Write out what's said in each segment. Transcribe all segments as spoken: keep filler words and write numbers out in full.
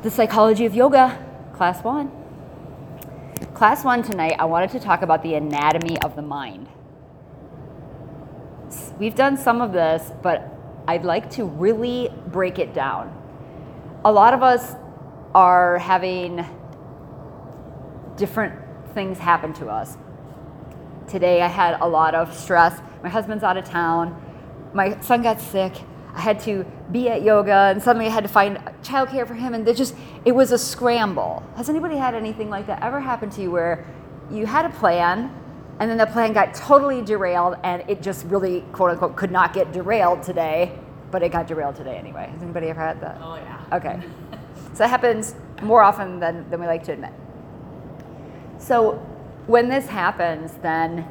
The Psychology of Yoga, class one. Class one tonight, I wanted to talk about the anatomy of the mind. We've done some of this, but I'd like to really break it down. A lot of us are having different things happen to us. Today I had a lot of stress. My husband's out of town. My son got sick. I had to be at yoga, and suddenly I had to find childcare for him, and it just, it was a scramble. Has anybody had anything like that ever happen to you where you had a plan, and then the plan got totally derailed, and it just really, quote unquote, could not get derailed today, but it got derailed today anyway? Has anybody ever had that? Oh, yeah. Okay. So it happens more often than, than we like to admit. So when this happens, then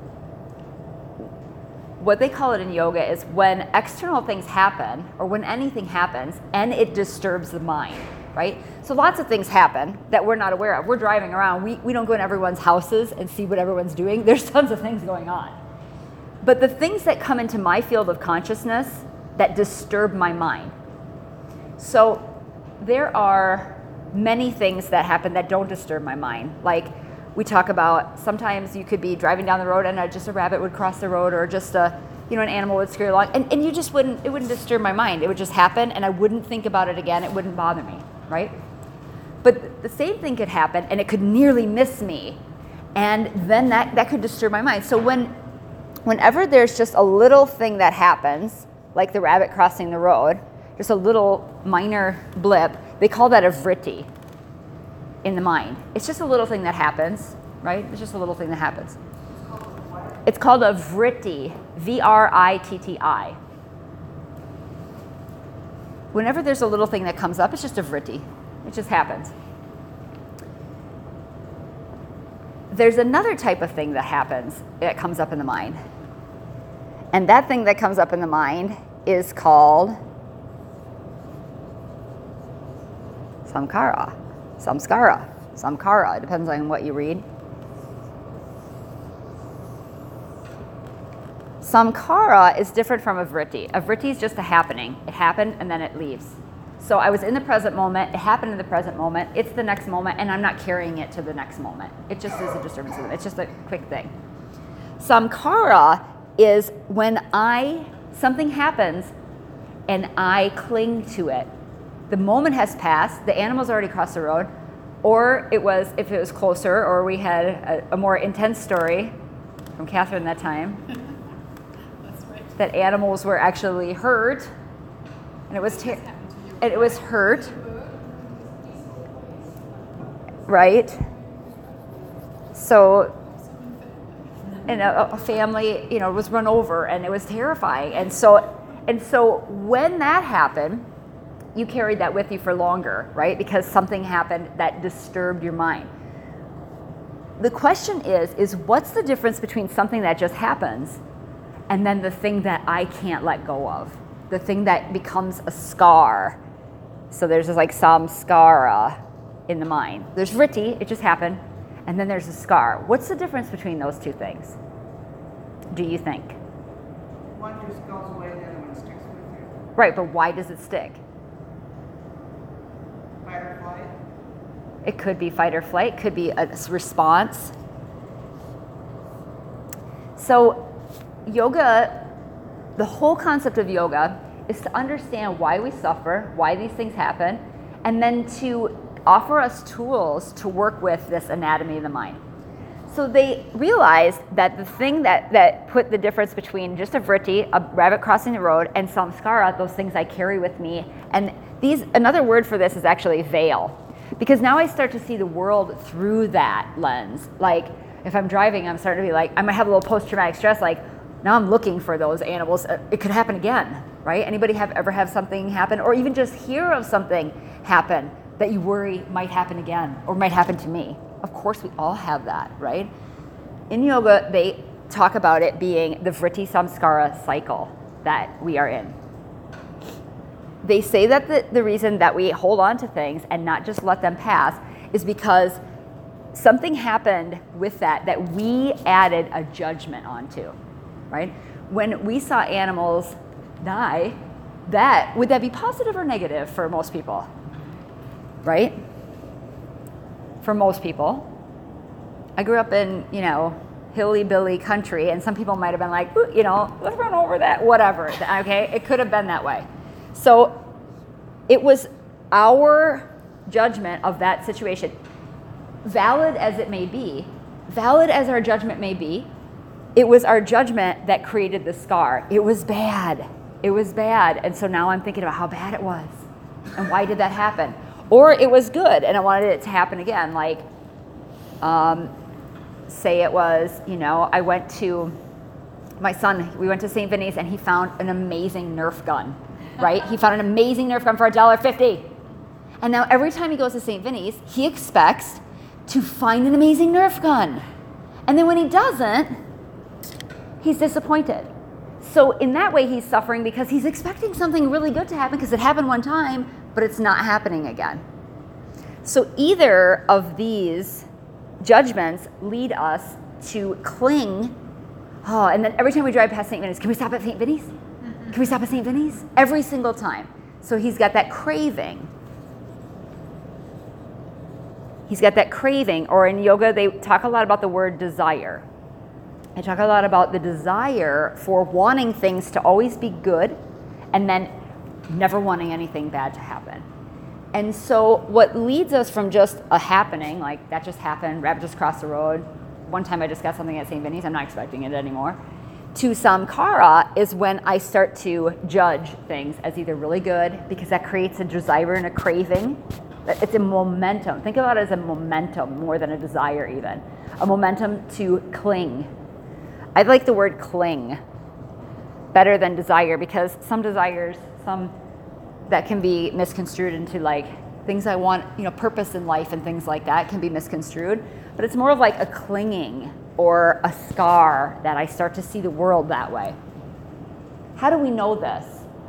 what they call it in yoga is when external things happen, or when anything happens, and it disturbs the mind, right? So lots of things happen that we're not aware of. We're driving around. We, we don't go in everyone's houses and see what everyone's doing. There's tons of things going on. But the things that come into my field of consciousness that disturb my mind. So there are many things that happen that don't disturb my mind. Like we talk about, sometimes you could be driving down the road and a, just a rabbit would cross the road, or just a, you know, an animal would scurry along, and, and you just wouldn't, it wouldn't disturb my mind. It would just happen, and I wouldn't think about it again. It wouldn't bother me, right? But the same thing could happen, and it could nearly miss me, and then that, that could disturb my mind. So when, whenever there's just a little thing that happens, like the rabbit crossing the road, just a little minor blip, they call that a vritti in the mind. It's just a little thing that happens, right? It's just a little thing that happens. It's called a vritti, V R I T T I. Whenever there's a little thing that comes up, it's just a vritti. It just happens. There's another type of thing that happens, that comes up in the mind. And that thing that comes up in the mind is called samkara. Samskara, samkara, it depends on what you read. Samkara is different from a vritti. A vritti is just a happening. It happened and then it leaves. So I was in the present moment, it happened in the present moment, it's the next moment, and I'm not carrying it to the next moment. It just is a disturbance. It's just a quick thing. Samkara is when I, something happens and I cling to it. The moment has passed, the animal's already crossed the road, or it was, if it was closer, or we had a, a more intense story from Catherine that time, That's right. that animals were actually hurt, and it was ter- and it was hurt, right? So, and a, a family, you know, was run over, and it was terrifying, and so, and so when that happened, you carried that with you for longer, right? Because something happened that disturbed your mind. The question is, is what's the difference between something that just happens and then the thing that I can't let go of? The thing that becomes a scar. So there's this like samskara in the mind. There's vritti, it just happened, and then there's a scar. What's the difference between those two things, do you think? One just goes away, the other one sticks with you. Right, but why does it stick? Fight or flight. It could be fight or flight, could be a response. So yoga, the whole concept of yoga is to understand why we suffer, why these things happen, and then to offer us tools to work with this anatomy of the mind. So they realized that the thing that, that put the difference between just a vritti, a rabbit crossing the road, and samskara, those things I carry with me, and these, another word for this is actually veil. Because now I start to see the world through that lens. Like, if I'm driving, I'm starting to be like, I might have a little post-traumatic stress, like, now I'm looking for those animals. It could happen again, right? Anybody have ever have something happen, or even just hear of something happen that you worry might happen again, or might happen to me? Of course, we all have that, right? In yoga, they talk about it being the vritti samskara cycle that we are in. They say that the, the reason that we hold on to things and not just let them pass is because something happened with that that we added a judgment onto, right? When we saw animals die, that, would that be positive or negative for most people? right? For most people. I grew up in, you know, hilly-billy country, and some people might have been like, "Ooh, you know, let's run over that," whatever, okay? It could have been that way. So it was our judgment of that situation, valid as it may be, valid as our judgment may be, it was our judgment that created the scar. It was bad. It was bad. And so now I'm thinking about how bad it was and why did that happen? Or it was good and I wanted it to happen again. Like, um, say it was, you know, I went to, my son, we went to Saint Vinny's and he found an amazing Nerf gun, right? He found an amazing Nerf gun for one dollar fifty. And now every time he goes to Saint Vinny's, he expects to find an amazing Nerf gun. And then when he doesn't, he's disappointed. So in that way, he's suffering because he's expecting something really good to happen because it happened one time, but it's not happening again. So either of these judgments lead us to cling. Oh, and then every time we drive past Saint Vinny's, can we stop at Saint Vinny's? Can we stop at Saint Vinny's? Every single time. So he's got that craving. He's got that craving, or in yoga, they talk a lot about the word desire. They talk a lot about the desire for wanting things to always be good and then never wanting anything bad to happen. And so what leads us from just a happening, like that just happened, rabbit just crossed the road, one time I just got something at Saint Vinny's, I'm not expecting it anymore, to samkara is when I start to judge things as either really good, because that creates a desire and a craving. It's a momentum. Think about it as a momentum more than a desire even. A momentum to cling. I like the word cling better than desire, because some desires, some that can be misconstrued into like things I want, you know, purpose in life and things like that can be misconstrued. But it's more of like a clinging or a scar that I start to see the world that way. How do we know this?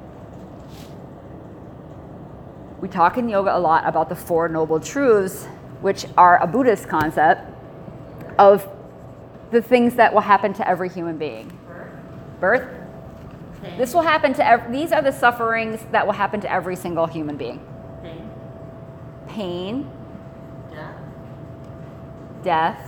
We talk in yoga a lot about the Four Noble Truths, which are a Buddhist concept of the things that will happen to every human being. Birth. Birth. Pain. This will happen to every, these are the sufferings that will happen to every single human being. Pain. Pain, Death. death,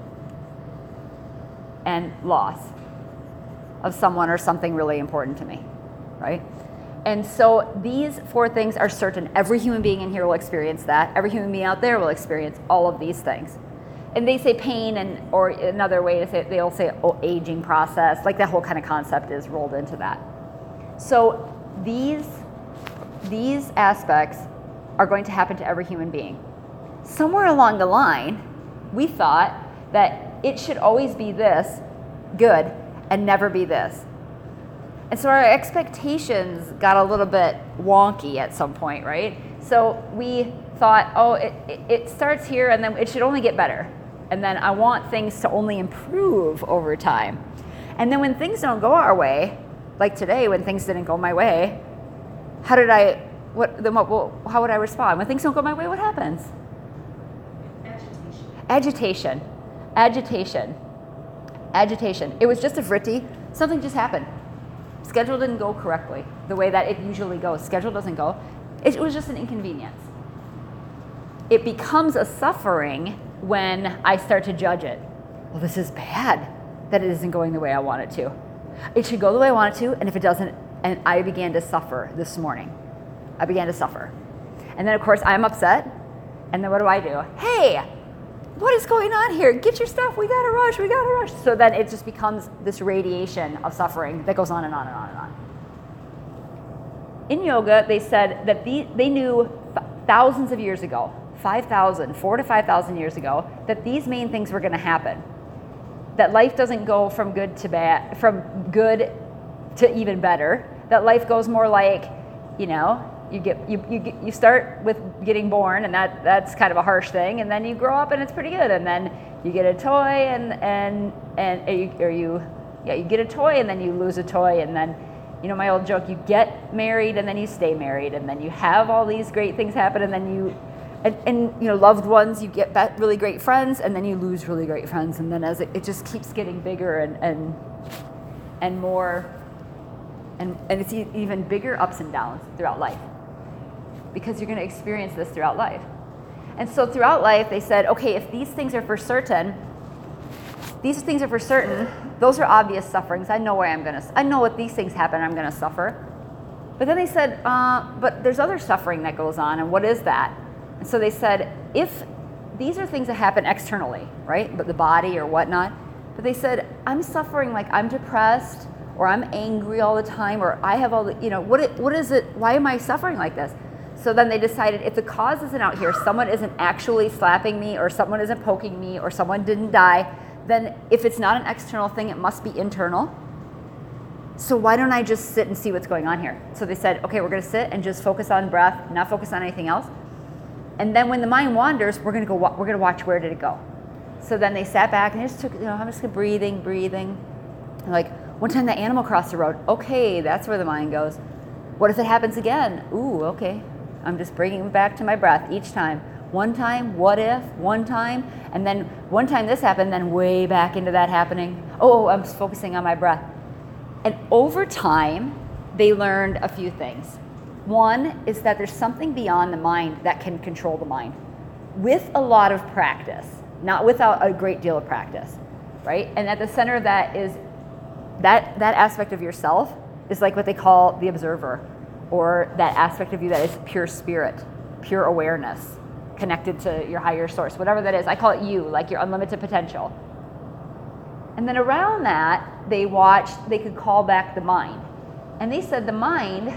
and loss of someone or something really important to me, right? And so these four things are certain. Every human being in here will experience that. Every human being out there will experience all of these things. And they say pain, and or another way to say it, they'll say oh, aging process, like that whole kind of concept is rolled into that. So these, these aspects are going to happen to every human being. Somewhere along the line, we thought that it should always be this, good, and never be this. And so our expectations got a little bit wonky at some point, right? So we thought, oh, it, it starts here and then it should only get better. And then I want things to only improve over time. And then when things don't go our way, like today when things didn't go my way, how did I, what, then what, well, how would I respond? When things don't go my way, what happens? Agitation. Agitation, agitation, agitation. It was just a vritti, something just happened. Schedule didn't go correctly, the way that it usually goes. Schedule doesn't go. It was just an inconvenience. It becomes a suffering when I start to judge it. Well, this is bad that it isn't going the way I want it to. It should go the way I want it to, and if it doesn't, and I began to suffer this morning. I began to suffer. And then, of course, I'm upset, and then what do I do? Hey, what is going on here? Get your stuff, we gotta rush, we gotta rush. So then it just becomes this radiation of suffering that goes on and on and on and on. In yoga, they said that the, they knew thousands of years ago, five thousand, four to five thousand years ago, that these main things were gonna happen. That life doesn't go from good to bad, from good to even better. That life goes more like, you know, You get you you get, you start with getting born, and that that's kind of a harsh thing, and then you grow up and it's pretty good, and then you get a toy, and and and or you, or you yeah you get a toy, and then you lose a toy, and then, you know, my old joke, you get married and then you stay married, and then you have all these great things happen, and then you and, and you know, loved ones, you get that really great friends, and then you lose really great friends, and then as it, it just keeps getting bigger and and and more, and and it's e- even bigger ups and downs throughout life. because you're going to experience this throughout life. And so throughout life, they said, okay, if these things are for certain, these things are for certain, those are obvious sufferings. I know where I'm going to, I know if these things happen, I'm going to suffer. But then they said, uh, but there's other suffering that goes on, and what is that? And so they said, if these are things that happen externally, right, but the body or whatnot, but they said, I'm suffering like I'm depressed, or I'm angry all the time, or I have all the, you know, what it, what is it, why am I suffering like this? So then they decided if the cause isn't out here, someone isn't actually slapping me, or someone isn't poking me, or someone didn't die, then if it's not an external thing, it must be internal. So why don't I just sit and see what's going on here? So they said, okay, we're gonna sit and just focus on breath, not focus on anything else. And then when the mind wanders, we're gonna go, we're gonna watch where did it go. So then they sat back and they just took, you know, I'm just breathing, breathing. And like one time the animal crossed the road, okay, that's where the mind goes. What if it happens again? Ooh, okay. I'm just bringing it back to my breath each time. One time, what if, one time, and then one time this happened, then way back into that happening. Oh, I'm just focusing on my breath. And over time, they learned a few things. One is that there's something beyond the mind that can control the mind with a lot of practice, not without a great deal of practice, right? And at the center of that is that, that aspect of yourself is like what they call the observer, or that aspect of you that is pure spirit, pure awareness, connected to your higher source, whatever that is. I call it you, like your unlimited potential. And then around that, they watched, they could call back the mind. And they said the mind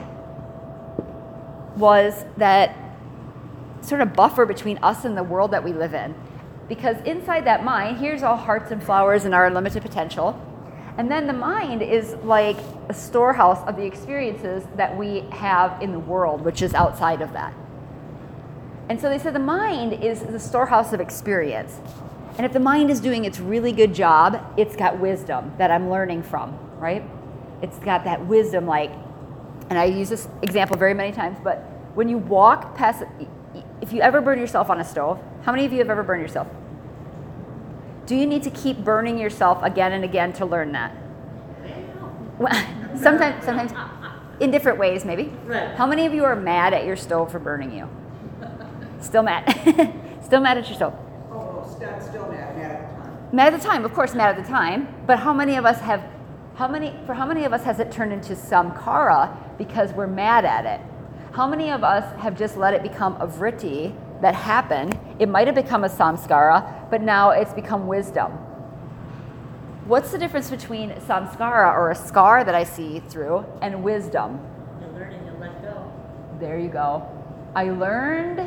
was that sort of buffer between us and the world that we live in. Because inside that mind, here's all hearts and flowers and our unlimited potential. And then the mind is like a storehouse of the experiences that we have in the world, which is outside of that. And so they said the mind is the storehouse of experience. And if the mind is doing its really good job, it's got wisdom that I'm learning from, right? It's got that wisdom, like, and I use this example very many times, but when you walk past, if you ever burn yourself on a stove, how many of you have ever burned yourself? Do you need to keep burning yourself again and again to learn that? Well, sometimes, sometimes in different ways, maybe. Right. How many of you are mad at your stove for burning you? Still mad. Still mad at your stove. Oh, still, still mad, mad at the time. Mad at the time, of course, mad at the time. But how many of us have, how many, for how many of us has it turned into samkara because we're mad at it? How many of us have just let it become a vritti that happened? It might have become a samskara, but now it's become wisdom. What's the difference between samskara, or a scar that I see through, and wisdom? You're learning to let go. There you go. I learned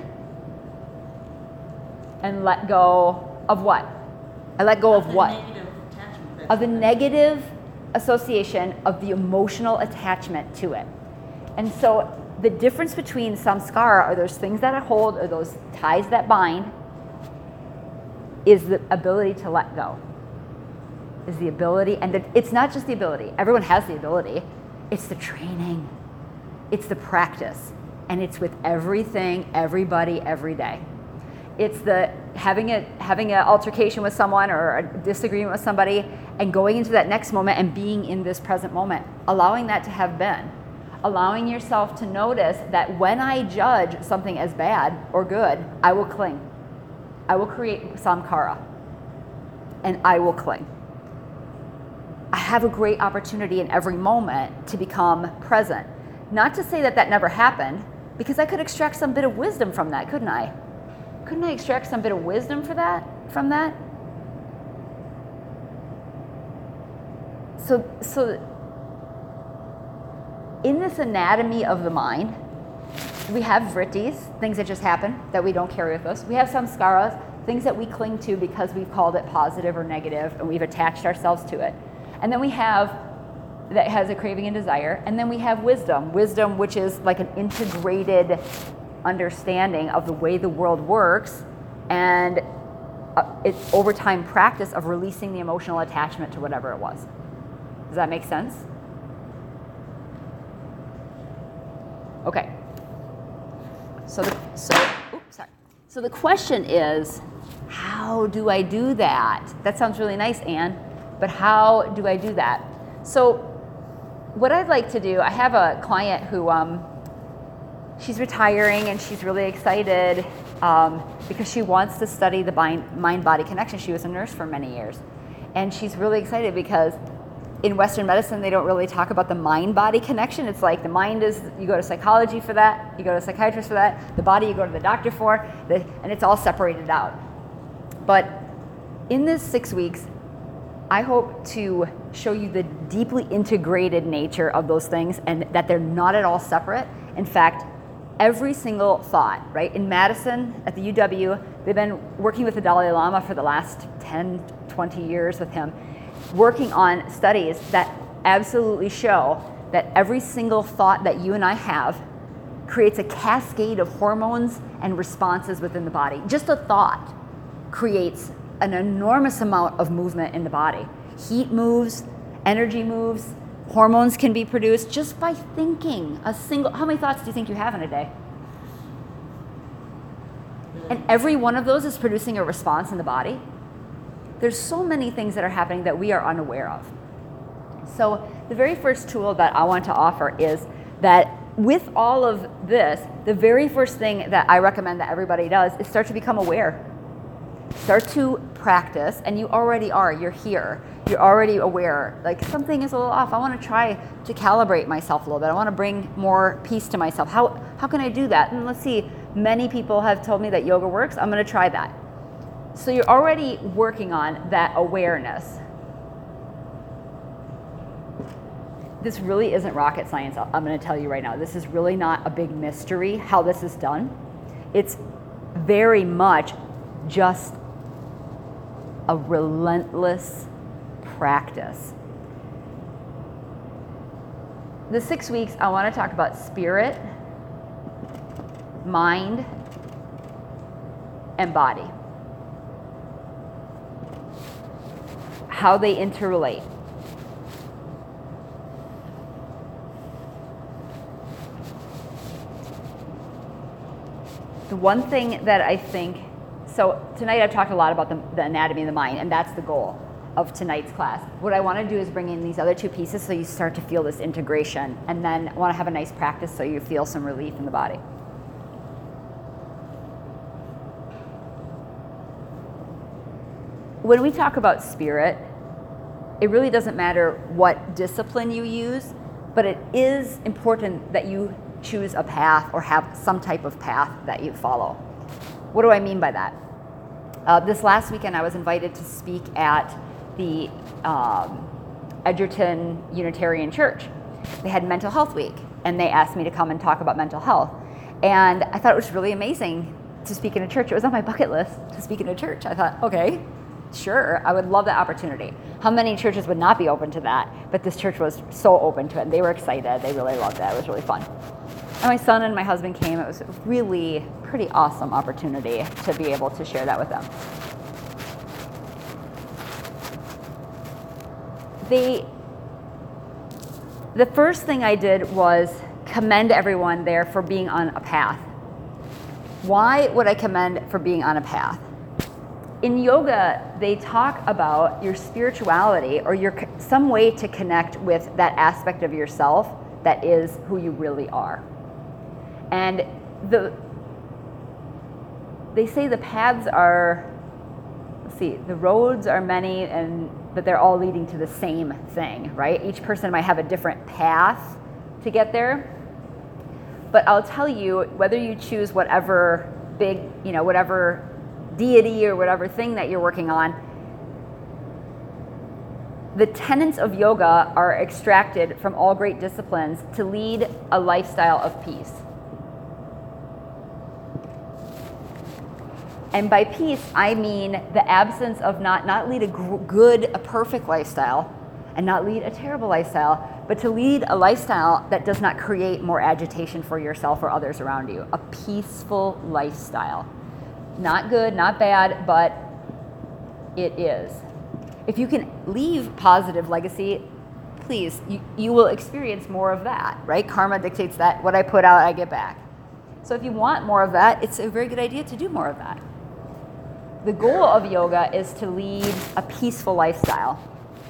and let go of what? I let go of the what? Negative attachment. that's Of the what- negative association of the emotional attachment to it. And so the difference between samskara, are those things that I hold, or those ties that bind, is the ability to let go. Is the ability, and the, it's not just the ability. Everyone has the ability. It's the training. It's the practice. And it's with everything, everybody, every day. It's the having a having an altercation with someone, or a disagreement with somebody, and going into that next moment and being in this present moment, allowing that to have been, allowing yourself to notice that when I judge something as bad or good, I will cling. I will create samkara, and I will cling. I have a great opportunity in every moment to become present. Not to say that that never happened, because I could extract some bit of wisdom from that, couldn't I? Couldn't I extract some bit of wisdom for that, from that? So, so in this anatomy of the mind, we have vrittis, things that just happen that we don't carry with us. We have samskaras, things that we cling to because we've called it positive or negative, and we've attached ourselves to it. And then we have that has a craving and desire, and then we have wisdom. Wisdom, which is like an integrated understanding of the way the world works, and uh, it's over time practice of releasing the emotional attachment to whatever it was. Does that make sense? Okay. So the so oops, sorry. So the question is, how do I do that? That sounds really nice, Anne, but how do I do that? So what I'd like to do, I have a client who um, she's retiring and she's really excited um, because she wants to study the mind-body connection. She was a nurse for many years. And she's really excited because in Western medicine, they don't really talk about the mind-body connection. It's like the mind is, you go to psychology for that, you go to a psychiatrist for that, the body you go to the doctor for, the, and it's all separated out. But in this six weeks, I hope to show you the deeply integrated nature of those things and that they're not at all separate. In fact, every single thought, right? In Madison, at the U W, they've been working with the Dalai Lama for the last ten, twenty years with him, working on studies that absolutely show that every single thought that you and I have creates a cascade of hormones and responses within the body. Just a thought creates an enormous amount of movement in the body. Heat moves, energy moves, hormones can be produced just by thinking a single, how many thoughts do you think you have in a day? And every one of those is producing a response in the body. There's so many things that are happening that we are unaware of. So the very first tool that I want to offer is that with all of this, the very first thing that I recommend that everybody does is start to become aware. Start to practice, and you already are, you're here. You're already aware, like something is a little off. I want to try to calibrate myself a little bit. I want to bring more peace to myself. How, how can I do that? And let's see, many people have told me that yoga works. I'm going to try that. So you're already working on that awareness. This really isn't rocket science, I'm going to tell you right now. This is really not a big mystery how this is done. It's very much just a relentless practice. The six weeks, I want to talk about spirit, mind, and body. How they interrelate. The one thing that I think, so tonight I've talked a lot about the, the anatomy of the mind, and that's the goal of tonight's class. What I want to do is bring in these other two pieces so you start to feel this integration, and then I want to have a nice practice so you feel some relief in the body. When we talk about spirit, it really doesn't matter what discipline you use, but it is important that you choose a path or have some type of path that you follow. What do I mean by that? Uh, this last weekend I was invited to speak at the um, Edgerton Unitarian Church. They had Mental Health Week, and they asked me to come and talk about mental health. And I thought it was really amazing to speak in a church. It was on my bucket list to speak in a church. I thought, okay, sure, I would love that opportunity. How many churches would not be open to that? But this church was so open to it, and they were excited. They really loved it. It was really fun. And my son and my husband came. It was a really pretty awesome opportunity to be able to share that with them. They, the first thing I did was commend everyone there for being on a path. Why would I commend for being on a path? In yoga, they talk about your spirituality or your some way to connect with that aspect of yourself that is who you really are. And the they say the paths are, let's see, the roads are many, and but they're all leading to the same thing, right? Each person might have a different path to get there. But I'll tell you, whether you choose whatever big, you know, whatever deity or whatever thing that you're working on, the tenets of yoga are extracted from all great disciplines to lead a lifestyle of peace. And by peace, I mean the absence of not, not lead a good, a perfect lifestyle, and not lead a terrible lifestyle, but to lead a lifestyle that does not create more agitation for yourself or others around you. A peaceful lifestyle. Not good, not bad, but it is. If you can leave positive legacy, please, you, you will experience more of that, right? Karma dictates that what I put out, I get back. So if you want more of that, it's a very good idea to do more of that. The goal of yoga is to lead a peaceful lifestyle.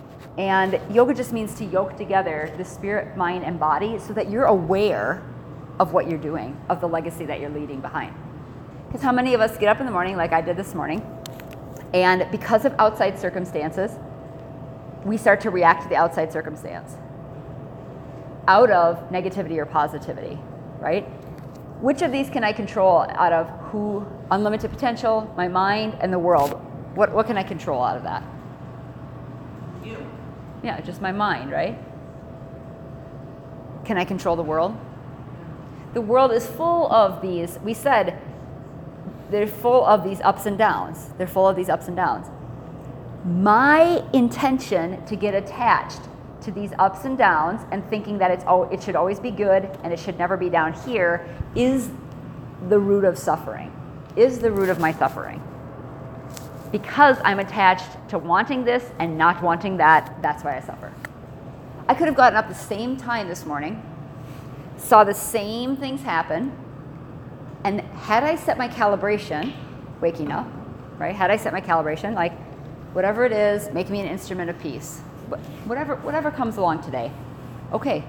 And yoga just means to yoke together the spirit, mind, and body so that you're aware of what you're doing, of the legacy that you're leaving behind. Because how many of us get up in the morning, like I did this morning, and because of outside circumstances, we start to react to the outside circumstance out of negativity or positivity, right? Which of these can I control out of who, unlimited potential, my mind, and the world? What, what can I control out of that? You. Yeah, just my mind, right? Can I control the world? The world is full of these, we said, they're full of these ups and downs. They're full of these ups and downs. My intention to get attached to these ups and downs and thinking that it's oh, it should always be good and it should never be down here is the root of suffering, is the root of my suffering. Because I'm attached to wanting this and not wanting that, that's why I suffer. I could have gotten up the same time this morning, saw the same things happen, and had I set my calibration, waking up, right? Had I set my calibration, like whatever it is, make me an instrument of peace. Whatever, whatever comes along today, okay.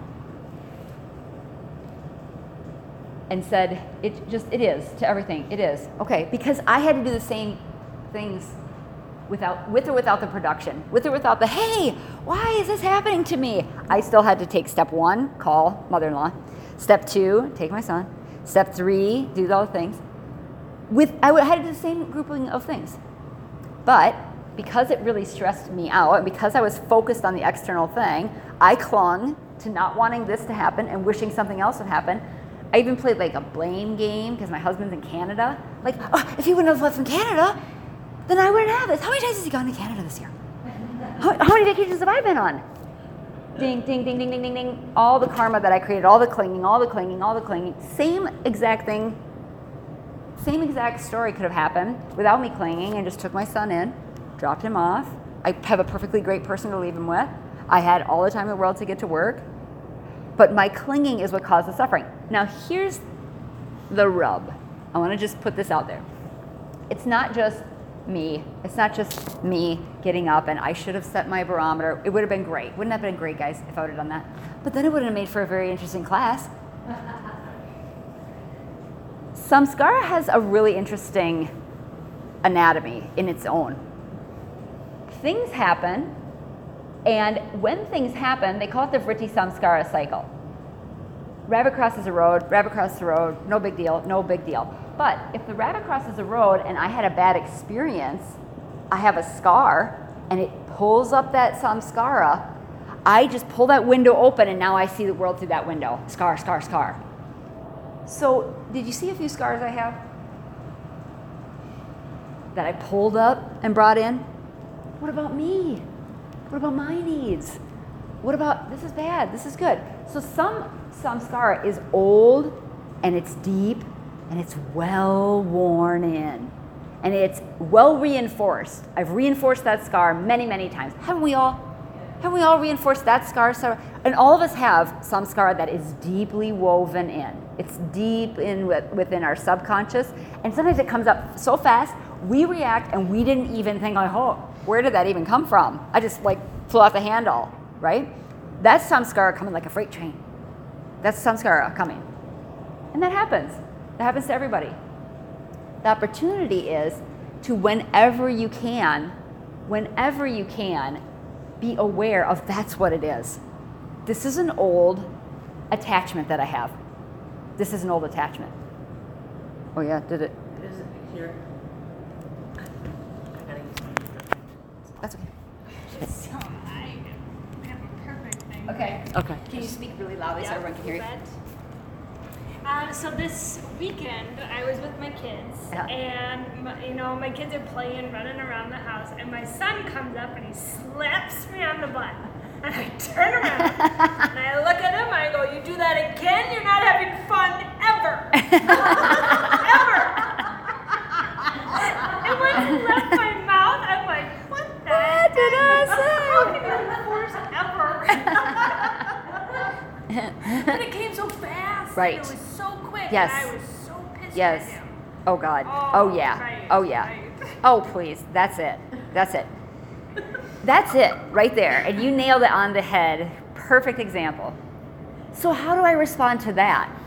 And said, it just, it is, to everything, it is. Okay, because I had to do the same things without, with or without the production, with or without the, hey, why is this happening to me? I still had to take step one, call mother-in-law. Step two, take my son. Step three, do all the things. With, I had to do the same grouping of things. But because it really stressed me out, and because I was focused on the external thing, I clung to not wanting this to happen and wishing something else would happen. I even played like a blame game because my husband's in Canada. Like, oh, if he wouldn't have left from Canada, then I wouldn't have this. How many times has he gone to Canada this year? How, how many vacations have I been on? Ding, ding, ding, ding, ding, ding, ding. All the karma that I created, all the clinging, all the clinging, all the clinging. Same exact thing, same exact story could have happened without me clinging and just took my son in, dropped him off. I have a perfectly great person to leave him with. I had all the time in the world to get to work. But my clinging is what caused the suffering. Now here's the rub. I want to just put this out there. It's not just me. It's not just me getting up and I should have set my barometer. It would have been great. Wouldn't that have been great, guys, if I would have done that? But then it would have made for a very interesting class. Samskara has a really interesting anatomy in its own. Things happen, and when things happen, they call it the Vritti Samskara cycle. Rabbit crosses a road, rabbit crosses the road, no big deal, no big deal. But if the rabbit crosses a road and I had a bad experience, I have a scar, and it pulls up that samskara, I just pull that window open and now I see the world through that window. Scar, scar, scar. So, did you see a few scars I have that I pulled up and brought in? What about me? What about my needs? What about, this is bad, this is good. So some samskara is old and it's deep and it's well worn in and it's well reinforced. I've reinforced that scar many, many times. Haven't we all? Haven't we all reinforced that scar? And all of us have samskara that is deeply woven in. It's deep in within our subconscious, and sometimes it comes up so fast, we react and we didn't even think, like, oh, where did that even come from? I just like flew off the handle, right? That's samskara coming like a freight train. That's samskara coming. And that happens. That happens to everybody. The opportunity is to, whenever you can, whenever you can, be aware of that's what it is. This is an old attachment that I have. This is an old attachment. Oh yeah, did it? It is here. I gotta use my. That's okay. So I have a perfect thing. Okay. Okay. Can you speak really loudly so everyone can hear you? Um, so this weekend, I was with my kids, Yeah. and my, you know my kids are playing, running around the house, and my son comes up and he slaps me on the butt, and I turn around and I look at him. I go, "You do that again, you're not having fun ever, ever." And when he left my mouth, I'm like, "What the What did I How can you enforce ever?" But it came so fast. Right. It was so quick. Yes. And I was so pissed Yes. at him. Oh God. Oh, Oh yeah. right, Oh yeah. right. Oh please. That's it. That's it. That's it right there. And you nailed it on the head. Perfect example. So how do I respond to that?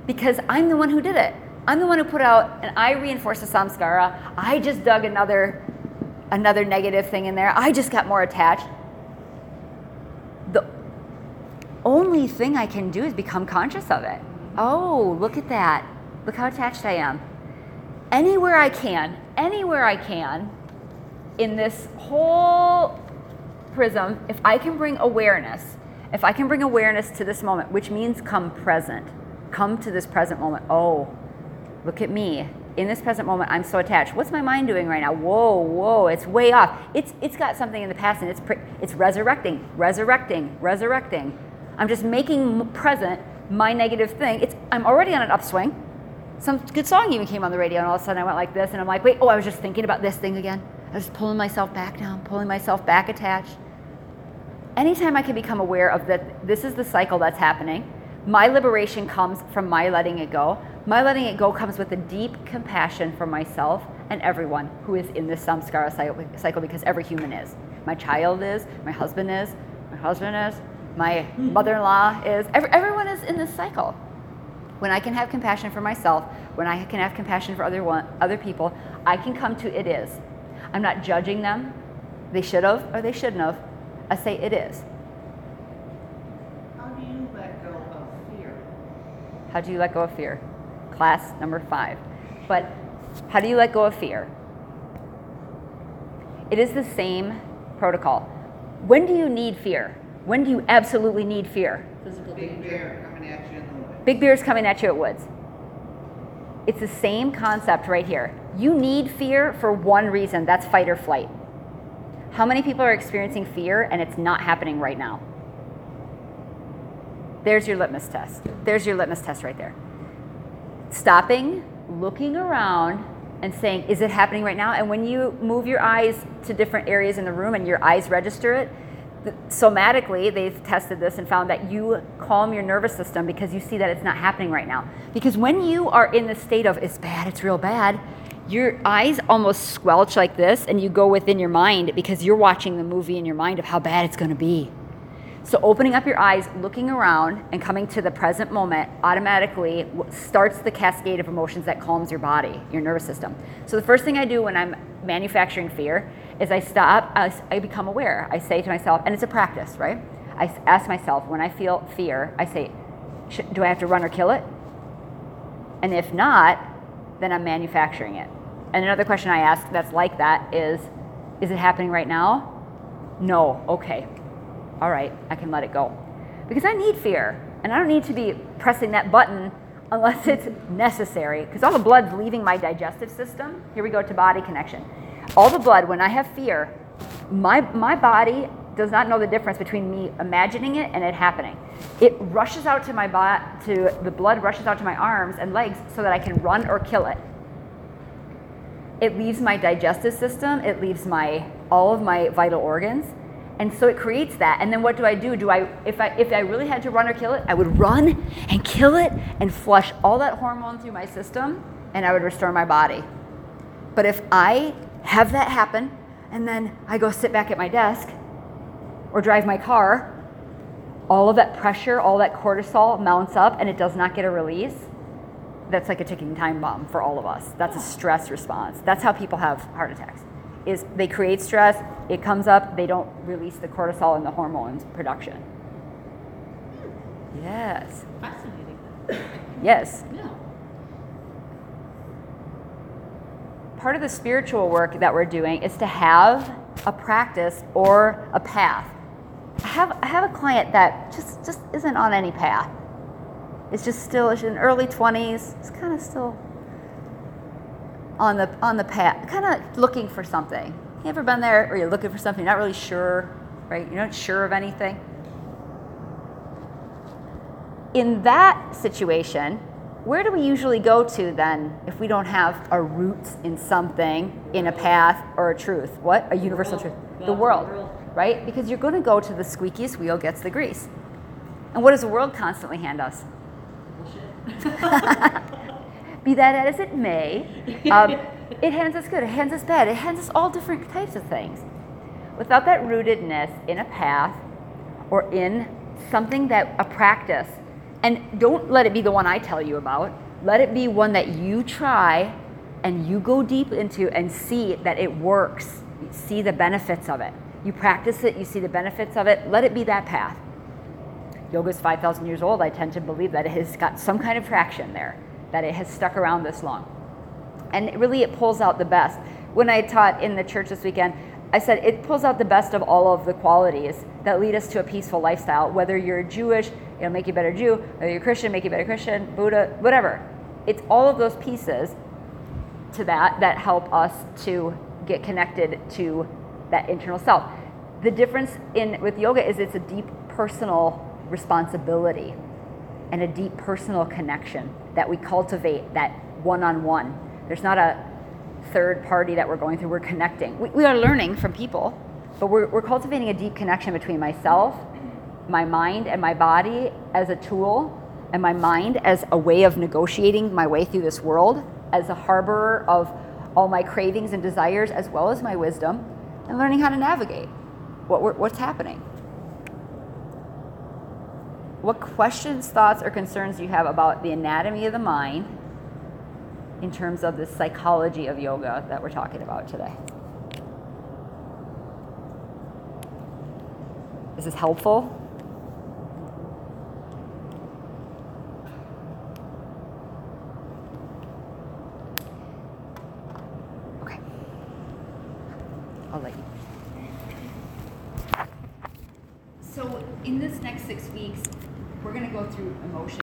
because I'm the one who did it. I'm the one who put out, and I reinforced the samskara. I just dug another, another negative thing in there. I just got more attached. The only thing I can do is become conscious of it. Oh, look at that. Look how attached I am. Anywhere I can, anywhere I can, in this whole prism, if I can bring awareness, if I can bring awareness to this moment, which means come present, come to this present moment. Oh, look at me. In this present moment, I'm so attached. What's my mind doing right now? Whoa, whoa, it's way off. It's it's got something in the past, and it's pre- it's resurrecting, resurrecting, resurrecting. I'm just making present my negative thing. It's I'm already on an upswing. Some good song even came on the radio, and all of a sudden I went like this, and I'm like, wait, oh, I was just thinking about this thing again. I was pulling myself back down, pulling myself back attached. Anytime I can become aware of that, this is the cycle that's happening. My liberation comes from my letting it go. My letting it go comes with a deep compassion for myself and everyone who is in this samskara cycle, because every human is. My child is, my husband is, my husband is, my mother-in-law is, every, everyone is in this cycle. When I can have compassion for myself, when I can have compassion for other one, other people, I can come to it is. I'm not judging them. They should have or they shouldn't have. I say it is. How do you let go of fear? How do you let go of fear? Class number five. But how do you let go of fear? It is the same protocol. When do you need fear? When do you absolutely need fear? Physical Big danger. bear coming at you in the woods. Big bear's coming at you at woods. It's the same concept right here. You need fear for one reason, that's fight or flight. How many people are experiencing fear and it's not happening right now? There's your litmus test. There's your litmus test right there. Stopping, looking around, and saying, is it happening right now? And when you move your eyes to different areas in the room and your eyes register it, somatically, they've tested this and found that you calm your nervous system because you see that it's not happening right now. Because when you are in the state of, it's bad, it's real bad, your eyes almost squelch like this and you go within your mind because you're watching the movie in your mind of how bad it's going to be. So opening up your eyes, looking around, and coming to the present moment automatically starts the cascade of emotions that calms your body, your nervous system. So the first thing I do when I'm manufacturing fear is I stop, I, I become aware. I say to myself, and it's a practice, right? I ask myself, when I feel fear, I say, do I have to run or kill it? And if not, then I'm manufacturing it. And another question I ask that's like that is, is it happening right now? No, okay. All right, I can let it go. Because I need fear, and I don't need to be pressing that button unless it's necessary, because all the blood's leaving my digestive system. Here we go to body connection. All the blood, when I have fear, my my body does not know the difference between me imagining it and it happening. It rushes out to my body, to the blood rushes out to my arms and legs so that I can run or kill it. It leaves my digestive system, it leaves my all of my vital organs. And so it creates that. And then what do I do? Do I, if I if I really had to run or kill it, I would run and kill it and flush all that hormone through my system, and I would restore my body. But if I have that happen, and then I go sit back at my desk or drive my car, all of that pressure, all that cortisol mounts up, and it does not get a release. That's like a ticking time bomb for all of us. That's a stress response. That's how people have heart attacks. Is they create stress, it comes up, they don't release the cortisol and the hormones production. Yes. Fascinating. Yes. Yeah. Part of the spiritual work that we're doing is to have a practice or a path. I have I have a client that just, just isn't on any path. It's just still she's in early twenties. It's kind of still on the on the path, kind of looking for something. You ever been there where you're looking for something, you're not really sure, right? You're not sure of anything. In that situation, where do we usually go to then if we don't have our roots in something, in a path or a truth? What? A universal truth. The world, right? Because you're going to go to the squeakiest wheel gets the grease. And what does the world constantly hand us? Be that as it may, um, it hands us good, it hands us bad, it hands us all different types of things. Without that rootedness in a path or in something that, a practice And don't let it be the one I tell you about. Let it be one that you try and you go deep into and see that it works. You see the benefits of it. You practice it, you see the benefits of it. Let it be that path. Yoga is five thousand years old. I tend to believe that it has got some kind of traction there, that it has stuck around this long. And really it pulls out the best. When I taught in the church this weekend, I said it pulls out the best of all of the qualities that lead us to a peaceful lifestyle. Whether you're Jewish, it'll make you a better Jew. Whether you're Christian, make you a better Christian. Buddha, whatever. It's all of those pieces to that that help us to get connected to that internal self. The difference in with yoga is it's a deep personal responsibility and a deep personal connection that we cultivate, that one-on-one. There's not a third party that we're going through. We're connecting. We, we are learning from people, but we're, we're cultivating a deep connection between myself, my mind, and my body as a tool, and my mind as a way of negotiating my way through this world, as a harborer of all my cravings and desires, as well as my wisdom, and learning how to navigate what we're, what's happening. What questions, thoughts, or concerns do you have about the anatomy of the mind in terms of the psychology of yoga that we're talking about today? Is this helpful? Okay. I'll let you. So in this next six weeks, we're going to go through emotion